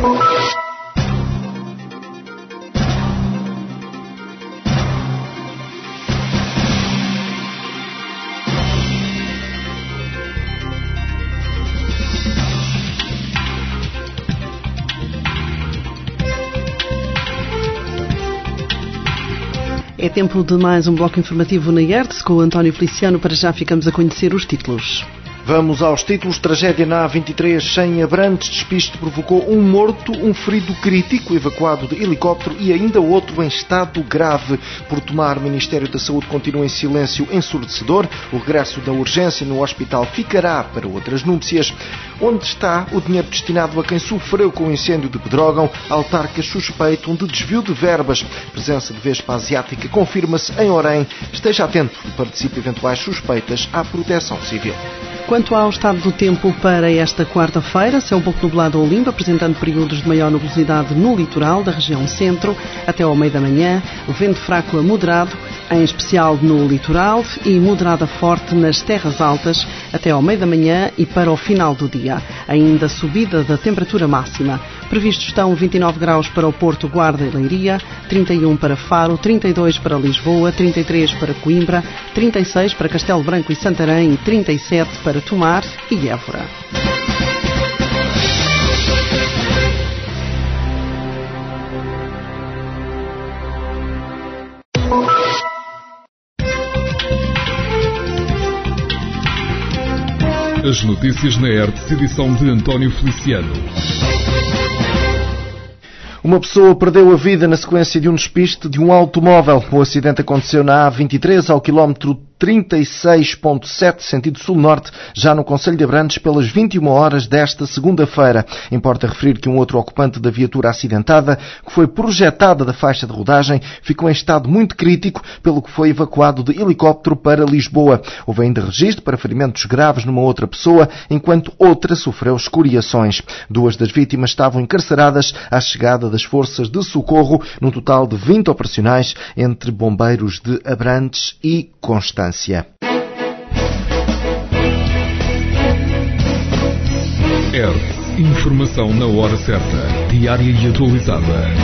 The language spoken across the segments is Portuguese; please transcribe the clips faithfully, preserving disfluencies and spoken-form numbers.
É tempo de mais um bloco informativo na I E R T S com o António Feliciano. Para já ficamos a conhecer os títulos. Vamos aos títulos. Tragédia na A vinte e três em Abrantes. Despiste provocou um morto, um ferido crítico evacuado de helicóptero e ainda outro em estado grave. Por tomar, o Ministério da Saúde continua em silêncio ensurdecedor. O regresso da urgência no hospital ficará para outras núpcias. Onde está o dinheiro destinado a quem sofreu com o incêndio de Pedrógão? Autarcas suspeitam de desvio de verbas. Presença de vespa asiática confirma-se em Orém. Esteja atento e participe eventuais suspeitas à Proteção Civil. Quanto ao estado do tempo para esta quarta-feira, céu um pouco nublado ou limpo, apresentando períodos de maior nubosidade no litoral da região centro até ao meio da manhã, vento fraco a moderado, em especial no litoral, e moderada forte nas terras altas até ao meio da manhã e para o final do dia. Ainda subida da temperatura máxima. Previstos estão vinte e nove graus para o Porto, Guarda e Leiria, trinta e um para Faro, trinta e dois para Lisboa, trinta e três para Coimbra, trinta e seis para Castelo Branco e Santarém e trinta e sete para Tomar e Évora. As notícias na I E R T S, edição de António Feliciano. Uma pessoa perdeu a vida na sequência de um despiste de um automóvel. O acidente aconteceu na A vinte e três, ao quilómetro trinta e seis ponto sete, sentido sul-norte, já no concelho de Abrantes, pelas vinte e uma horas desta segunda-feira. Importa referir que um outro ocupante da viatura acidentada, que foi projetada da faixa de rodagem, ficou em estado muito crítico, pelo que foi evacuado de helicóptero para Lisboa. Houve ainda registro para ferimentos graves numa outra pessoa, enquanto outra sofreu escoriações. Duas das vítimas estavam encarceradas à chegada das forças de socorro, num total de vinte operacionais entre bombeiros de Abrantes e Constância. I E R T S, informação na hora certa, diária e atualizada.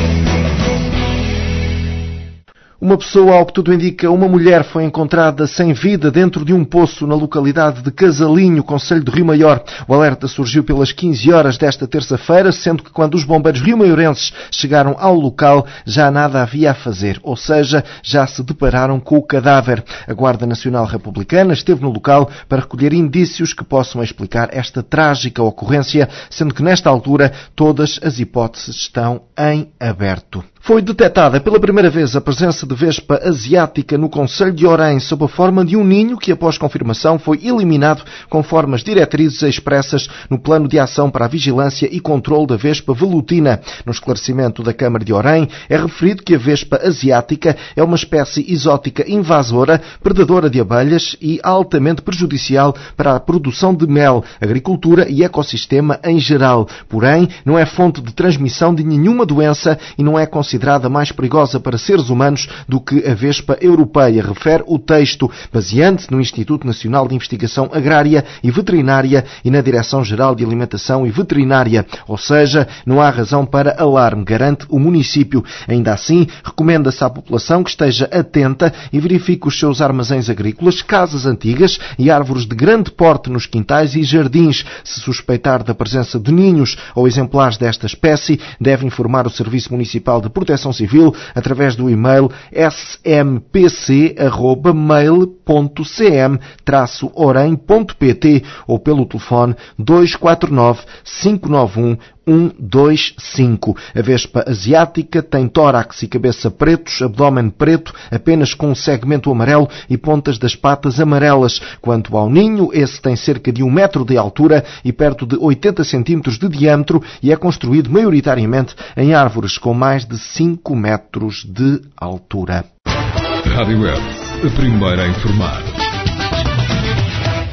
Uma pessoa, ao que tudo indica, uma mulher, foi encontrada sem vida dentro de um poço na localidade de Casalinho, concelho de Rio Maior. O alerta surgiu pelas quinze horas desta terça-feira, sendo que quando os bombeiros riomaiorenses chegaram ao local já nada havia a fazer, ou seja, já se depararam com o cadáver. A Guarda Nacional Republicana esteve no local para recolher indícios que possam explicar esta trágica ocorrência, sendo que nesta altura todas as hipóteses estão em aberto. Foi detectada pela primeira vez a presença de vespa asiática no concelho de Orém sob a forma de um ninho que, após confirmação, foi eliminado conforme as diretrizes expressas no Plano de Ação para a Vigilância e Controle da Vespa Velutina. No esclarecimento da Câmara de Orém, é referido que a vespa asiática é uma espécie exótica invasora, predadora de abelhas e altamente prejudicial para a produção de mel, agricultura e ecossistema em geral. Porém, não é fonte de transmissão de nenhuma doença e não é considerada mais perigosa para seres humanos do que a vespa europeia, refere o texto, baseando-se no Instituto Nacional de Investigação Agrária e Veterinária e na Direção-Geral de Alimentação e Veterinária. Ou seja, não há razão para alarme, garante o município. Ainda assim, recomenda-se à população que esteja atenta e verifique os seus armazéns agrícolas, casas antigas e árvores de grande porte nos quintais e jardins. Se suspeitar da presença de ninhos ou exemplares desta espécie, deve informar o Serviço Municipal de Proteção Civil através do e-mail s m p c arroba mail ponto c m traço orem ponto p t ou pelo telefone dois quatro nove, cinco nove um, um dois cinco. A vespa asiática tem tórax e cabeça pretos, abdômen preto, apenas com um segmento amarelo e pontas das patas amarelas. Quanto ao ninho, esse tem cerca de um metro de altura e perto de oitenta centímetros de diâmetro e é construído maioritariamente em árvores com mais de cinco metros de altura. Rádio I E R T S, a primeira a informar.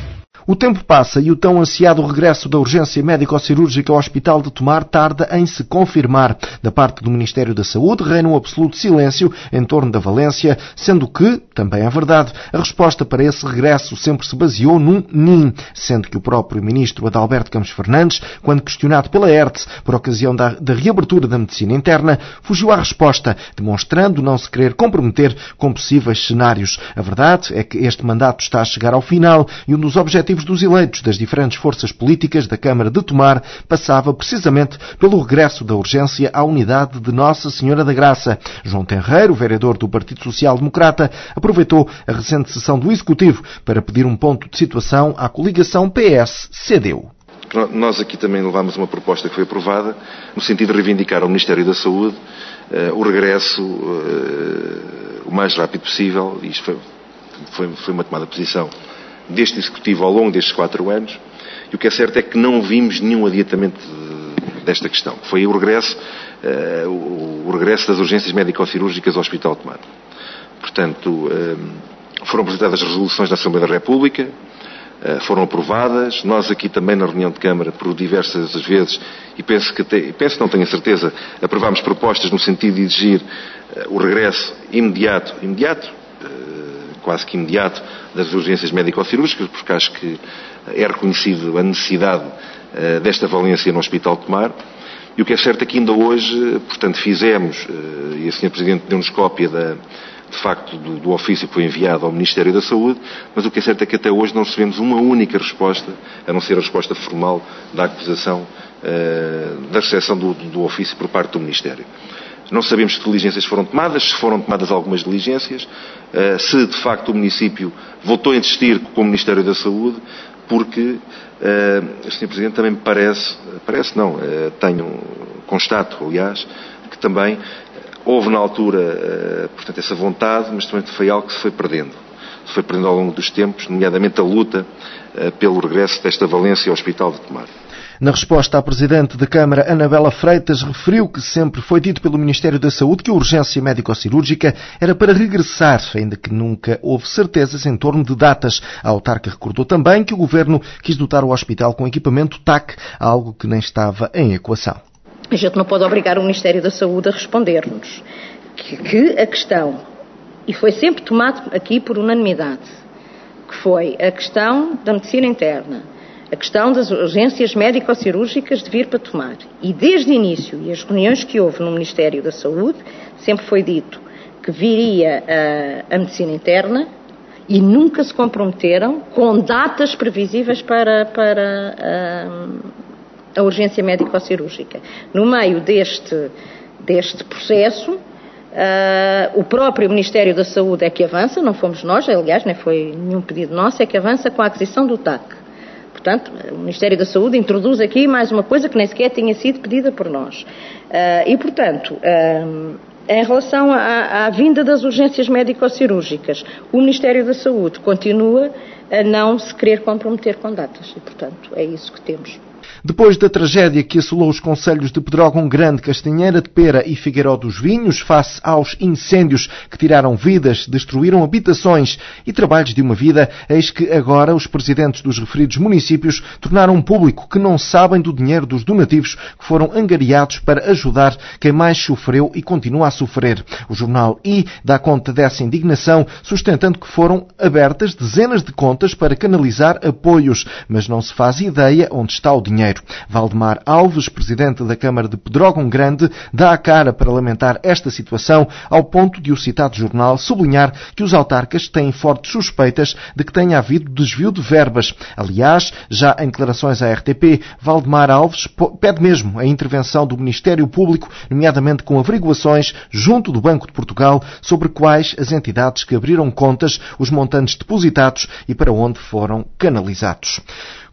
O tempo passa e o tão ansiado regresso da urgência médico-cirúrgica ao Hospital de Tomar tarda em se confirmar. Da parte do Ministério da Saúde reina um absoluto silêncio em torno da valência, sendo que, também é verdade, a resposta para esse regresso sempre se baseou num nim, sendo que o próprio Ministro Adalberto Campos Fernandes, quando questionado pela E R T S por ocasião da, da reabertura da medicina interna, fugiu à resposta, demonstrando não se querer comprometer com possíveis cenários. A verdade é que este mandato está a chegar ao final e um dos objetivos dos eleitos das diferentes forças políticas da Câmara de Tomar passava precisamente pelo regresso da urgência à unidade de Nossa Senhora da Graça. João Tenreiro, vereador do Partido Social Democrata, aproveitou a recente sessão do Executivo para pedir um ponto de situação à coligação P S C D U. Nós aqui também levámos uma proposta que foi aprovada no sentido de reivindicar ao Ministério da Saúde uh, o regresso uh, o mais rápido possível. Isto foi, foi, foi uma tomada de posição deste Executivo ao longo destes quatro anos, e o que é certo é que não vimos nenhum adiantamento desta questão. Foi o regresso, uh, o, o regresso das urgências médico-cirúrgicas ao Hospital de Tomar. Portanto, uh, foram apresentadas resoluções da Assembleia da República, uh, foram aprovadas. Nós aqui também na reunião de Câmara, por diversas vezes, e penso que até, penso, não tenho a certeza, aprovámos propostas no sentido de exigir uh, o regresso imediato, imediato, quase que imediato, das urgências médico-cirúrgicas, porque acho que é reconhecido a necessidade uh, desta valência no Hospital de Tomar. E o que é certo é que ainda hoje, portanto, fizemos, uh, e a senhora Presidente deu-nos cópia da, de facto do, do ofício que foi enviado ao Ministério da Saúde, mas o que é certo é que até hoje não recebemos uma única resposta, a não ser a resposta formal da acusação uh, da recepção do, do ofício por parte do Ministério. Não sabemos que diligências foram tomadas, se foram tomadas algumas diligências, se de facto o município voltou a insistir com o Ministério da Saúde, porque a senhora Presidente também me parece, parece não, tenho, constato, aliás, que também houve na altura, portanto, essa vontade, mas também foi algo que se foi perdendo. Se foi perdendo ao longo dos tempos, nomeadamente a luta pelo regresso desta valência ao Hospital de Tomar. Na resposta, a Presidente da Câmara, Anabela Freitas, referiu que sempre foi dito pelo Ministério da Saúde que a urgência médico-cirúrgica era para regressar, ainda que nunca houve certezas em torno de datas. A autarca recordou também que o Governo quis dotar o hospital com equipamento T A C, algo que nem estava em equação. A gente não pode obrigar o Ministério da Saúde a responder-nos que, que a questão, e foi sempre tomado aqui por unanimidade, que foi a questão da medicina interna, a questão das urgências médico-cirúrgicas de vir para Tomar. E desde o início, e as reuniões que houve no Ministério da Saúde, sempre foi dito que viria a, a medicina interna e nunca se comprometeram com datas previsíveis para, para a, a urgência médico-cirúrgica. No meio deste, deste processo, uh, o próprio Ministério da Saúde é que avança, não fomos nós, aliás, nem foi nenhum pedido nosso, é que avança com a aquisição do T A C. Portanto, o Ministério da Saúde introduz aqui mais uma coisa que nem sequer tinha sido pedida por nós. Uh, e, portanto, uh, em relação à, à vinda das urgências médico-cirúrgicas, o Ministério da Saúde continua a não se querer comprometer com datas. E, portanto, é isso que temos. Depois da tragédia que assolou os concelhos de Pedrógão Grande, Castanheira de Pera e Figueiró dos Vinhos, face aos incêndios que tiraram vidas, destruíram habitações e trabalhos de uma vida, eis que agora os presidentes dos referidos municípios tornaram público que não sabem do dinheiro dos donativos que foram angariados para ajudar quem mais sofreu e continua a sofrer. O jornal I dá conta dessa indignação, sustentando que foram abertas dezenas de contas para canalizar apoios, mas não se faz ideia onde está o dinheiro. Valdemar Alves, presidente da Câmara de Pedrógão Grande, dá a cara para lamentar esta situação, ao ponto de o citado jornal sublinhar que os autarcas têm fortes suspeitas de que tenha havido desvio de verbas. Aliás, já em declarações à R T P, Valdemar Alves pede mesmo a intervenção do Ministério Público, nomeadamente com averiguações junto do Banco de Portugal sobre quais as entidades que abriram contas, os montantes depositados e para onde foram canalizados.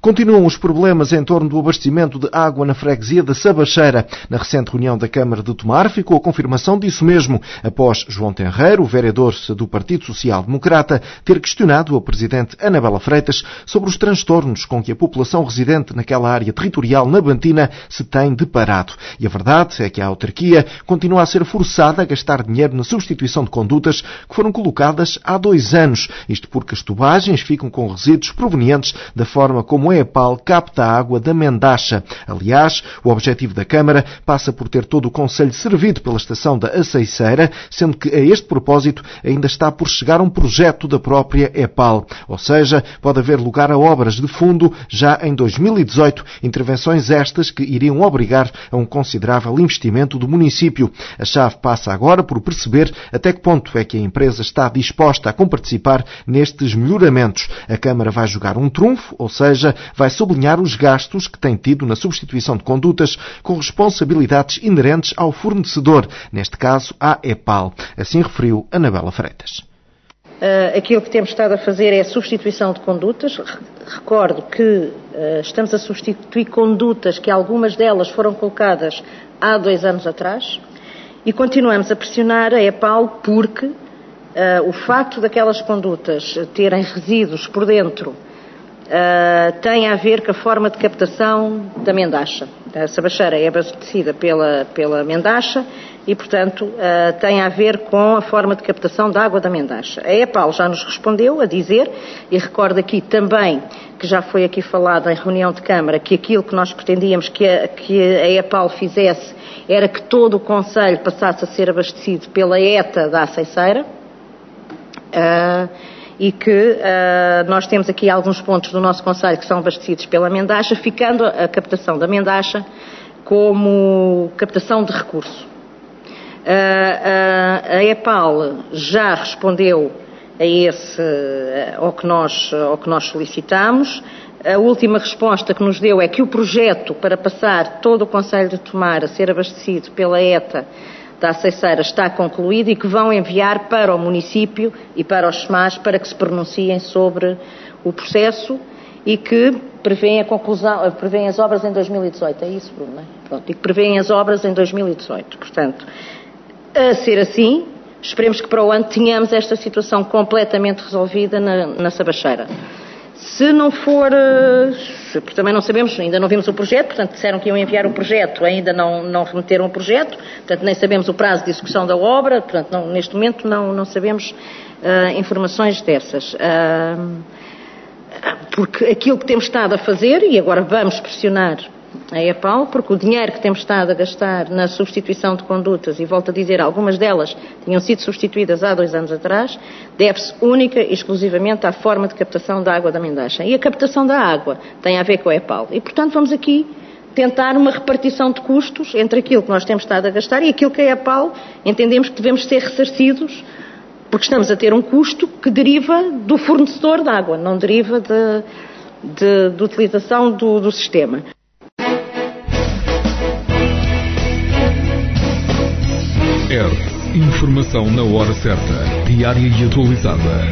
Continuam os problemas em torno do abastecimento de água na freguesia da Sabacheira. Na recente reunião da Câmara de Tomar ficou a confirmação disso mesmo, após João Tenreiro, o vereador do Partido Social Democrata, ter questionado a Presidente Anabela Freitas sobre os transtornos com que a população residente naquela área territorial na Bantina se tem deparado. E a verdade é que a autarquia continua a ser forçada a gastar dinheiro na substituição de condutas que foram colocadas há dois anos. Isto porque as tubagens ficam com resíduos provenientes da forma como a EPAL capta a água da Mendacha. Aliás, o objetivo da Câmara passa por ter todo o concelho servido pela estação da Aceiceira, sendo que a este propósito ainda está por chegar um projeto da própria EPAL. Ou seja, pode haver lugar a obras de fundo já em dois mil e dezoito, intervenções estas que iriam obrigar a um considerável investimento do município. A chave passa agora por perceber até que ponto é que a empresa está disposta a comparticipar nestes melhoramentos. A Câmara vai jogar um trunfo, ou seja, vai sublinhar os gastos que tem tido na substituição de condutas com responsabilidades inerentes ao fornecedor, neste caso à EPAL. Assim referiu Anabela Freitas. Uh, aquilo que temos estado a fazer é a substituição de condutas. Recordo que uh, estamos a substituir condutas que algumas delas foram colocadas há dois anos atrás e continuamos a pressionar a EPAL porque uh, o facto daquelas condutas terem resíduos por dentro Uh, tem a ver com a forma de captação da Mendacha. A Sabacheira é abastecida pela, pela Mendacha e, portanto, uh, tem a ver com a forma de captação da água da Mendacha. A EPAL já nos respondeu a dizer, e recordo aqui também que já foi aqui falado em reunião de Câmara, que aquilo que nós pretendíamos que a, que a EPAL fizesse era que todo o concelho passasse a ser abastecido pela ETA da Aceiceira. Uh, e que uh, nós temos aqui alguns pontos do nosso concelho que são abastecidos pela Mendacha, ficando a captação da Mendacha como captação de recurso. Uh, uh, a EPAL já respondeu a esse, ao que nós, ao que nós solicitamos. A última resposta que nos deu é que o projeto para passar todo o concelho de Tomar a ser abastecido pela ETA da Aceiceira está concluído e que vão enviar para o município e para os S M As para que se pronunciem sobre o processo e que prevêem a conclusão, prevêem as obras em dois mil e dezoito. É isso, Bruno, não é? Pronto, e que prevêem as obras em dois mil e dezoito. Portanto, a ser assim, esperemos que para o ano tenhamos esta situação completamente resolvida na, na Sabacheira. Se não for, se, porque também não sabemos, ainda não vimos o projeto, portanto disseram que iam enviar o projeto, ainda não, não remeteram o projeto, portanto nem sabemos o prazo de execução da obra, portanto não, neste momento não, não sabemos uh, informações dessas. Uh, porque aquilo que temos estado a fazer, e agora vamos pressionar a EPAL, porque o dinheiro que temos estado a gastar na substituição de condutas, e volto a dizer, algumas delas tinham sido substituídas há dois anos atrás, deve-se única e exclusivamente à forma de captação da água da Mendacha. E a captação da água tem a ver com a EPAL. E, portanto, vamos aqui tentar uma repartição de custos entre aquilo que nós temos estado a gastar e aquilo que a EPAL entendemos que devemos ser ressarcidos, porque estamos a ter um custo que deriva do fornecedor de água, não deriva de, de, de utilização do, do sistema. R. Informação na hora certa, diária e atualizada.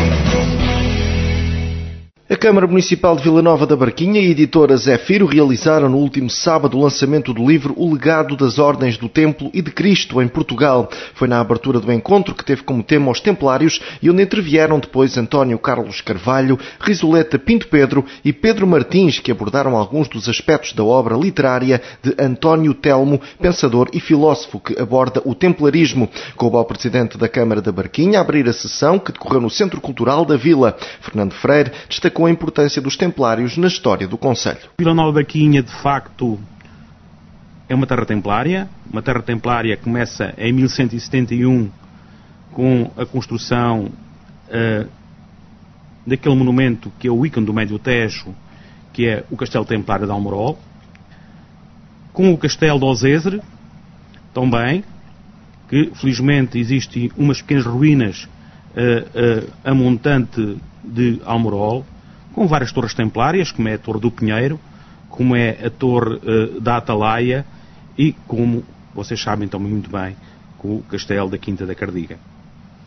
A Câmara Municipal de Vila Nova da Barquinha e a editora Zé Firo realizaram no último sábado o lançamento do livro O Legado das Ordens do Templo e de Cristo em Portugal. Foi na abertura do encontro que teve como tema os Templários e onde intervieram depois António Carlos Carvalho, Risoleta Pinto Pedro e Pedro Martins, que abordaram alguns dos aspectos da obra literária de António Telmo, pensador e filósofo que aborda o templarismo. Coube ao Presidente da Câmara da Barquinha a abrir a sessão que decorreu no Centro Cultural da Vila. Fernando Freire destacou com a importância dos templários na história do concelho. Vila Nova da Barquinha, de facto, é uma terra templária. Uma terra templária que começa em mil cento e setenta e um com a construção uh, daquele monumento que é o ícone do Médio Tejo, que é o Castelo Templário de Almorol, com o Castelo de Osesre, também, que felizmente existem umas pequenas ruínas uh, uh, a montante de Almorol, com várias torres templárias, como é a Torre do Pinheiro, como é a Torre uh, da Atalaia e, como vocês sabem também muito bem, com o Castelo da Quinta da Cardiga.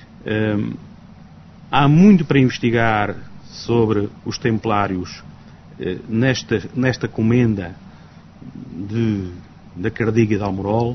Um, há muito para investigar sobre os templários nesta, nesta comenda de, da Cardiga e de Almorol.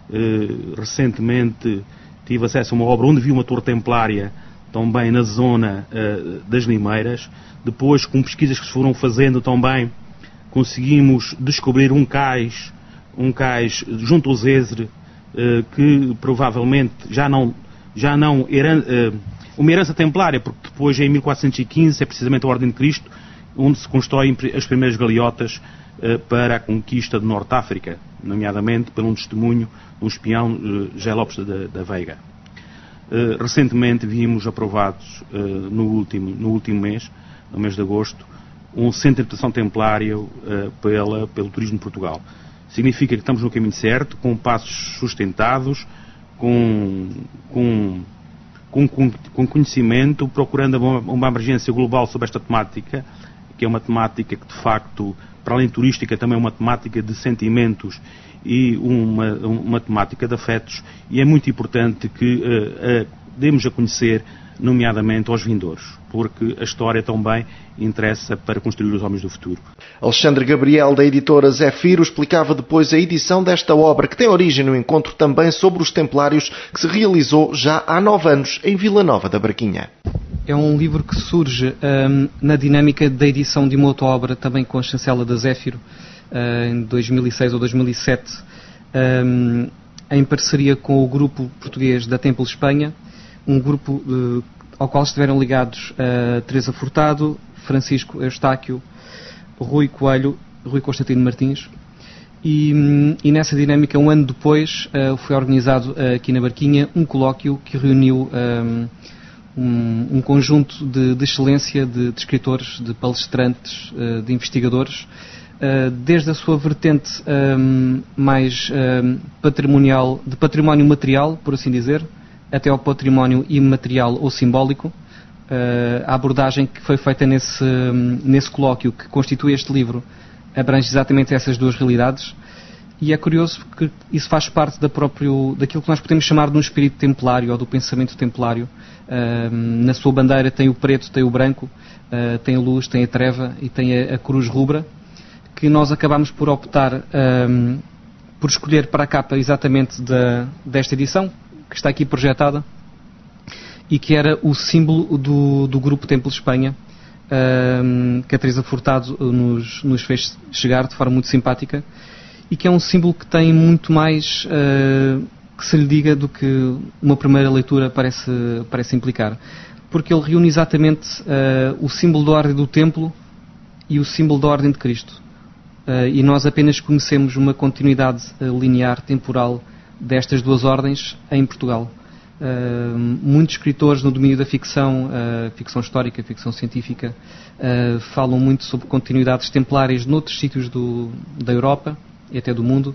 Recentemente tive acesso a uma obra onde vi uma torre templária também na zona das Limeiras. Depois, com pesquisas que se foram fazendo também, conseguimos descobrir um cais, um cais junto ao Zézere, que provavelmente já não, já não era uma herança templária, porque depois, em mil quatrocentos e quinze, é precisamente a Ordem de Cristo onde se constroem as primeiras galiotas para a conquista de Norte África, nomeadamente pelo um testemunho de um espião, José Lopes da, da Veiga. Recentemente vimos aprovados, no último, no último mês, no mês de agosto, um centro de interpretação templário pela, pelo Turismo de Portugal. Significa que estamos no caminho certo, com passos sustentados, com, com, com, com conhecimento, procurando uma, uma abrangência global sobre esta temática, que é uma temática que, de facto, para além turística, também é uma temática de sentimentos e uma, uma temática de afetos, e é muito importante que uh, uh, demos a conhecer, nomeadamente aos vindouros, porque a história também interessa para construir os homens do futuro. Alexandre Gabriel, da editora Zéfiro, explicava depois a edição desta obra, que tem origem no encontro também sobre os Templários, que se realizou já há nove anos em Vila Nova da Barquinha. É um livro que surge um, na dinâmica da edição de uma outra obra, também com a chancela da Zéfiro, uh, em dois mil e seis ou dois mil e sete, um, em parceria com o grupo português da Temple Espanha, um grupo uh, ao qual estiveram ligados uh, Teresa Furtado, Francisco Eustáquio, Rui Coelho, Rui Constantino Martins, e, um, e nessa dinâmica, um ano depois, uh, foi organizado uh, aqui na Barquinha um colóquio que reuniu um, um, um conjunto de, de excelência de, de escritores, de palestrantes, uh, de investigadores, uh, desde a sua vertente um, mais um, patrimonial, de património material, por assim dizer, até ao património imaterial ou simbólico. Uh, a abordagem que foi feita nesse, nesse colóquio que constitui este livro abrange exatamente essas duas realidades, e é curioso porque isso faz parte da próprio, daquilo que nós podemos chamar de um espírito templário ou do pensamento templário. Uh, na sua bandeira tem o preto, tem o branco, uh, tem a luz, tem a treva e tem a, a cruz rubra, que nós acabamos por optar uh, por escolher para a capa exatamente da, desta edição, que está aqui projetada, e que era o símbolo do, do Grupo Temple Espanha, um, que a Teresa Furtado nos, nos fez chegar de forma muito simpática, e que é um símbolo que tem muito mais uh, que se lhe diga do que uma primeira leitura parece, parece implicar, porque ele reúne exatamente uh, o símbolo da Ordem do Templo e o símbolo da Ordem de Cristo, uh, e nós apenas conhecemos uma continuidade uh, linear, temporal, destas duas ordens em Portugal. Uh, muitos escritores no domínio da ficção, uh, ficção histórica, ficção científica, uh, falam muito sobre continuidades templárias noutros sítios do, da Europa e até do mundo,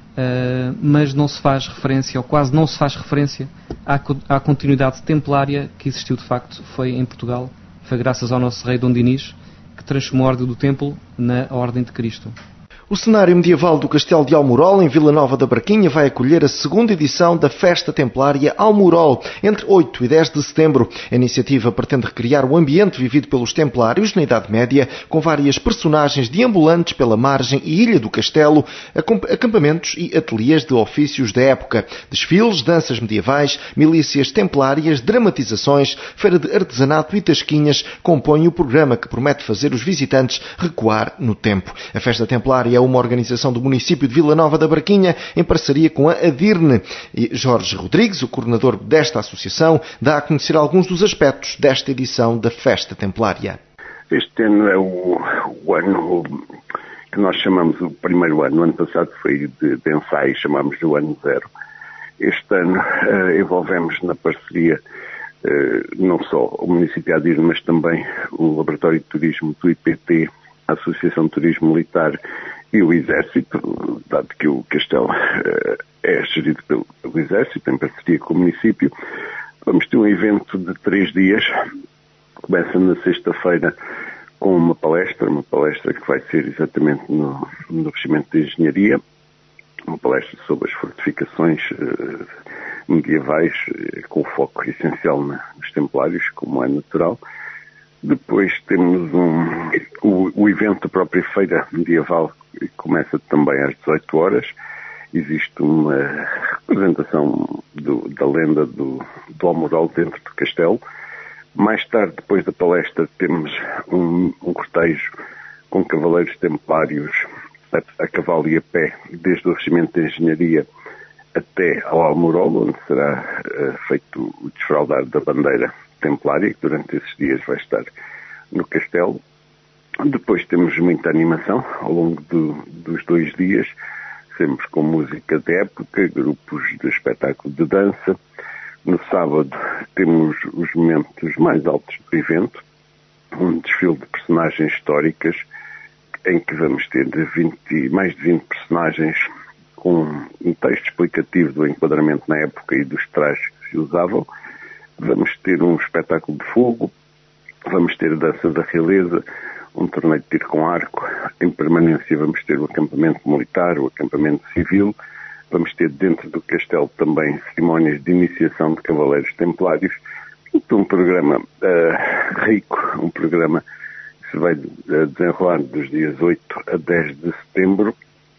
uh, mas não se faz referência, ou quase não se faz referência, à, à continuidade templária que existiu de facto, foi em Portugal, foi graças ao nosso rei Dom Dinis, que transformou a Ordem do Templo na Ordem de Cristo. O cenário medieval do Castelo de Almorol, em Vila Nova da Barquinha, vai acolher a segunda edição da Festa Templária Almorol, entre oito e dez de setembro. A iniciativa pretende recriar o ambiente vivido pelos Templários na Idade Média, com várias personagens deambulantes pela margem e ilha do Castelo, acampamentos e ateliês de ofícios da época, desfiles, danças medievais, milícias templárias, dramatizações, feira de artesanato e tasquinhas compõem o programa que promete fazer os visitantes recuar no tempo. A Festa Templária é uma organização do município de Vila Nova da Barquinha, em parceria com a ADIRNE. E Jorge Rodrigues, o coordenador desta associação, dá a conhecer alguns dos aspectos desta edição da Festa Templária. Este ano é o, o ano que nós chamamos o primeiro ano. O ano passado foi de, de ensaio, chamamos de o ano zero. Este ano uh, envolvemos na parceria uh, não só o município ADIRNE, mas também o Laboratório de Turismo do I P T, a Associação de Turismo Militar e o Exército, dado que o castelo uh, é gerido pelo, pelo Exército, em parceria com o município. Vamos ter um evento de três dias, começa na sexta-feira com uma palestra, uma palestra que vai ser exatamente no, no regimento de Engenharia, uma palestra sobre as fortificações uh, medievais, uh, com foco essencial na, nos Templários, como é natural. Depois temos um, o, o evento da própria Feira Medieval, que começa também às dezoito horas. Existe uma representação do, da lenda do, do Almoral dentro do castelo. Mais tarde, depois da palestra, temos um, um cortejo com cavaleiros templários a, a cavalo e a pé, desde o Regimento de Engenharia até ao Almoral, onde será uh, feito o desfraldar da bandeira templária, que durante esses dias vai estar no castelo. Depois temos muita animação ao longo do, dos dois dias, sempre com música de época, grupos de espetáculo de dança. No sábado temos os momentos mais altos do evento, um desfile de personagens históricas, em que vamos ter de vinte, mais de vinte personagens com um texto explicativo do enquadramento na época e dos trajes que se usavam. Vamos ter um espetáculo de fogo, vamos ter a dança da realeza, um torneio de tiro com arco. Em permanência vamos ter o acampamento militar, o acampamento civil. Vamos ter dentro do castelo também cerimónias de iniciação de cavaleiros templários. Então, um programa uh, rico, um programa que se vai uh, desenrolar dos dias oito a dez de setembro,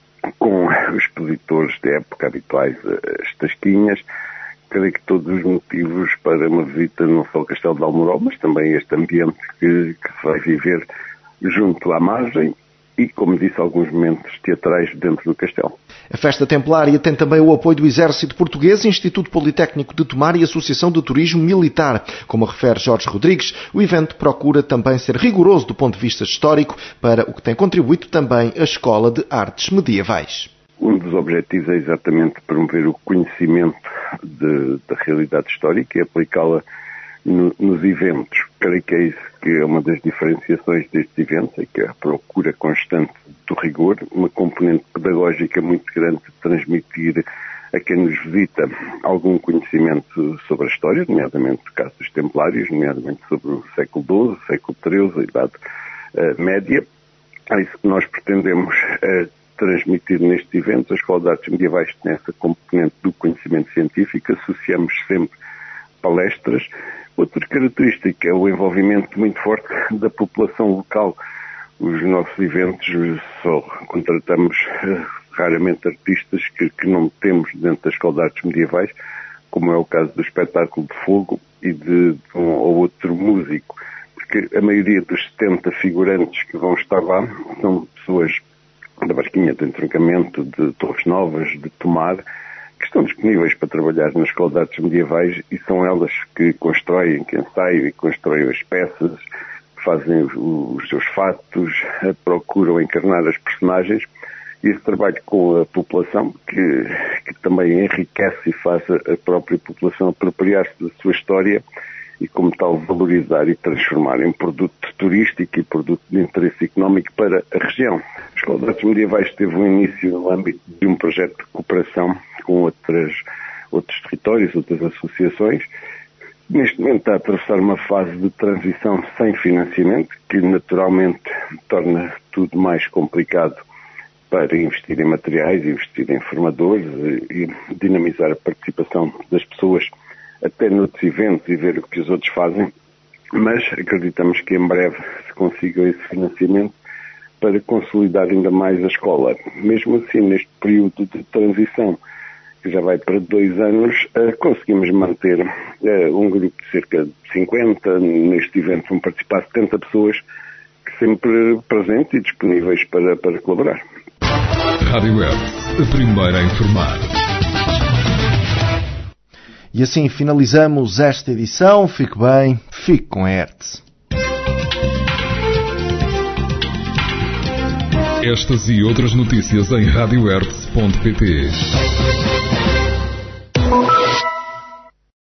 com os expositores de época habituais, as tasquinhas. Creio que todos os motivos para uma visita não só ao Castelo de Almoral, mas também este ambiente que, que se vai viver junto à margem e, como disse, alguns momentos teatrais dentro do castelo. A festa templária tem também o apoio do Exército Português, Instituto Politécnico de Tomar e Associação de Turismo Militar. Como refere Jorge Rodrigues, o evento procura também ser rigoroso do ponto de vista histórico, para o que tem contribuído também a Escola de Artes Medievais. Um dos objetivos é exatamente promover o conhecimento de, da realidade histórica e aplicá-la no, nos eventos. Creio que é isso que é uma das diferenciações destes eventos, é que a procura constante do rigor, uma componente pedagógica muito grande de transmitir a quem nos visita algum conhecimento sobre a história, nomeadamente o caso dos Templários, nomeadamente sobre o século doze, século treze, a Idade uh, Média. É isso que nós pretendemos uh, transmitir nestes eventos. A Escola de Artes Medievais tem essa componente do conhecimento científico, associamos sempre palestras. Outra característica é o envolvimento muito forte da população local. Os nossos eventos só contratamos uh, raramente artistas que, que não temos dentro da Escola de Artes Medievais, como é o caso do espetáculo de fogo e de, de um ou outro músico, porque a maioria dos setenta figurantes que vão estar lá são pessoas da Barquinha, do Entroncamento, de Torres Novas, de Tomar, que estão disponíveis para trabalhar na Escola de Artes Medievais, e são elas que constroem, que ensaiam e constroem as peças, fazem os seus fatos, procuram encarnar as personagens, e esse trabalho com a população, que, que também enriquece e faz a própria população apropriar-se da sua história e, como tal, valorizar e transformar em produto turístico e produto de interesse económico para a região. A Escola de Artes Medievais teve um início no âmbito de um projeto de cooperação com outras, outros territórios, outras associações. Neste momento está a atravessar uma fase de transição sem financiamento, que naturalmente torna tudo mais complicado para investir em materiais, investir em formadores e dinamizar a participação das pessoas até noutros eventos e ver o que os outros fazem, mas acreditamos que em breve se consiga esse financiamento para consolidar ainda mais a escola. Mesmo assim, neste período de transição, que já vai para dois anos, conseguimos manter um grupo de cerca de cinquenta, neste evento vão participar setenta pessoas, que sempre presentes e disponíveis para, para colaborar. Rádio Hertz, a primeira a informar. E assim finalizamos esta edição. Fique bem, fique com a Hertz. Estas e outras notícias em rádio hertz ponto pt.